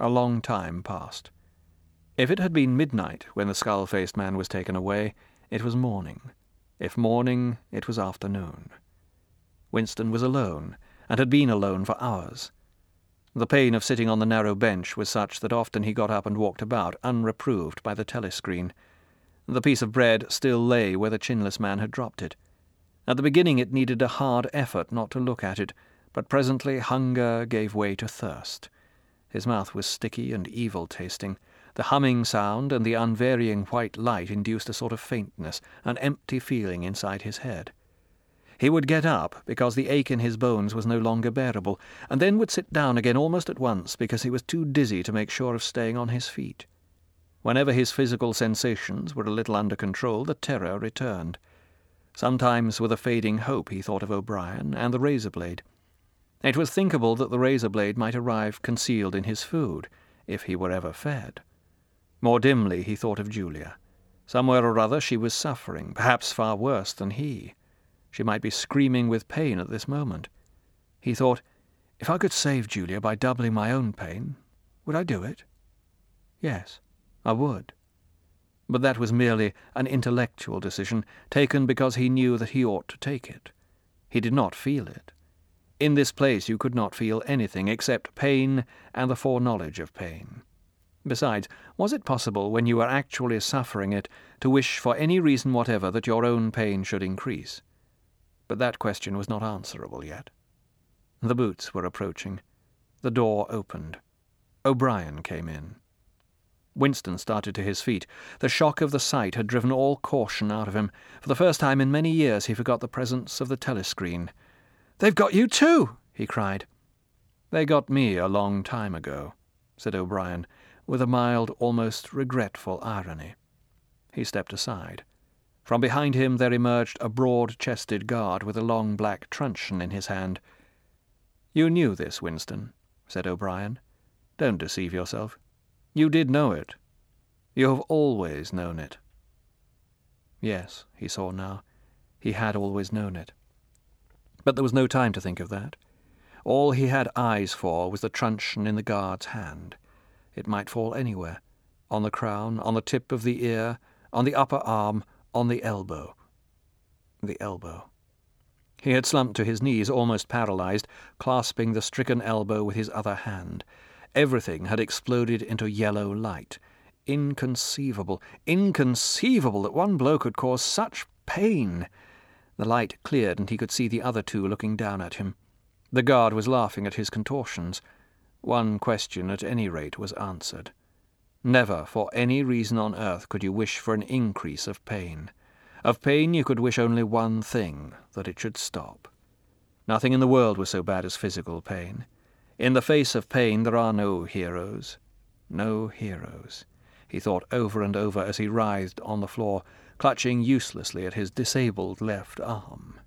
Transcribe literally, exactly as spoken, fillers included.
A long time passed. If it had been midnight when the skull-faced man was taken away, it was morning. If morning, it was afternoon. Winston was alone, and had been alone for hours. The pain of sitting on the narrow bench was such that often he got up and walked about, unreproved by the telescreen. The piece of bread still lay where the chinless man had dropped it. At the beginning it needed a hard effort not to look at it, but presently hunger gave way to thirst. His mouth was sticky and evil-tasting. The humming sound and the unvarying white light induced a sort of faintness, an empty feeling inside his head. He would get up because the ache in his bones was no longer bearable, and then would sit down again almost at once because he was too dizzy to make sure of staying on his feet. Whenever his physical sensations were a little under control, the terror returned. Sometimes with a fading hope he thought of O'Brien and the razor-blade. It was thinkable that the razor-blade might arrive concealed in his food, if he were ever fed. More dimly he thought of Julia. Somewhere or other she was suffering, perhaps far worse than he. She might be screaming with pain at this moment. He thought, if I could save Julia by doubling my own pain, would I do it? Yes, I would. But that was merely an intellectual decision, taken because he knew that he ought to take it. He did not feel it. In this place you could not feel anything except pain and the foreknowledge of pain. Besides, was it possible, when you were actually suffering it, to wish for any reason whatever that your own pain should increase? But that question was not answerable yet. The boots were approaching. The door opened. O'Brien came in. Winston started to his feet. The shock of the sight had driven all caution out of him. For the first time in many years he forgot the presence of the telescreen. "They've got you too!" he cried. "They got me a long time ago," said O'Brien, with a mild, almost regretful irony. He stepped aside. From behind him there emerged a broad-chested guard with a long black truncheon in his hand. "You knew this, Winston," said O'Brien. "Don't deceive yourself. You did know it. You have always known it." Yes, he saw now. He had always known it. But there was no time to think of that. All he had eyes for was the truncheon in the guard's hand. It might fall anywhere, on the crown, on the tip of the ear, on the upper arm, on the elbow. The elbow. He had slumped to his knees, almost paralyzed, clasping the stricken elbow with his other hand. Everything had exploded into yellow light. Inconceivable, inconceivable that one blow could cause such pain! The light cleared, and he could see the other two looking down at him. The guard was laughing at his contortions. One question, at any rate, was answered. Never, for any reason on earth, could you wish for an increase of pain. Of pain you could wish only one thing, that it should stop. Nothing in the world was so bad as physical pain. In the face of pain there are no heroes. No heroes, he thought over and over as he writhed on the floor, clutching uselessly at his disabled left arm.